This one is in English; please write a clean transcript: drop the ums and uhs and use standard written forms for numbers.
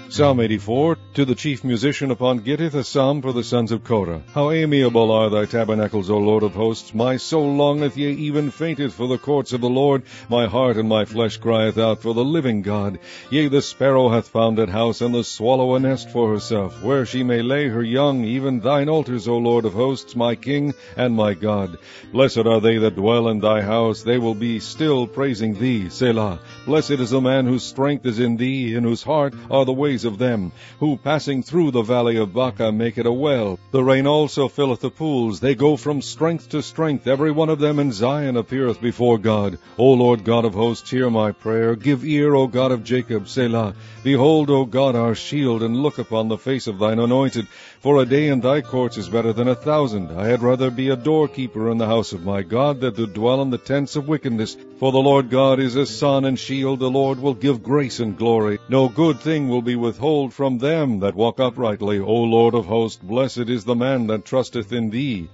Psalm 84. To the chief musician upon Gittith, a psalm for the sons of Korah. How amiable are thy tabernacles, O Lord of hosts! My soul longeth, yea, even fainteth for the courts of the Lord. My heart and my flesh crieth out for the living God. Yea, the sparrow hath found a house, and the swallow a nest for herself, where she may lay her young, even thine altars, O Lord of hosts, my King and my God. Blessed are they that dwell in thy house, they will be still praising thee. Selah. Blessed is the man whose strength is in thee, in whose heart are the ways of them, who passing through the valley of Baca make it a well. The rain also filleth the pools. They go from strength to strength. Every one of them in Zion appeareth before God. O Lord God of hosts, hear my prayer. Give ear, O God of Jacob. Selah. Behold, O God, our shield, and look upon the face of thine anointed. For a day in thy courts is better than 1,000. I had rather be a doorkeeper in the house of my God than to dwell in the tents of wickedness. For the Lord God is a sun and shield. The Lord will give grace and glory. No good thing will be withhold from them that walk uprightly. O Lord of hosts, blessed is the man that trusteth in thee.